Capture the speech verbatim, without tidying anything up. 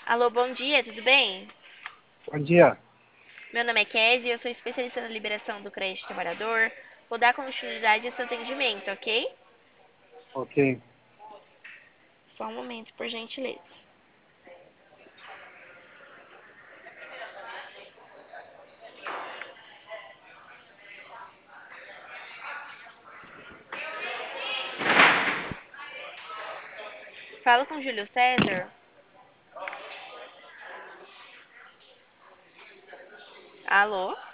Alô, bom dia, tudo bem? Bom dia. Meu nome é Kézia, eu sou especialista na liberação do crédito trabalhador. Vou dar continuidade ao seu atendimento, ok? Ok. Só um momento, por gentileza. Falo com Júlio César. Alô?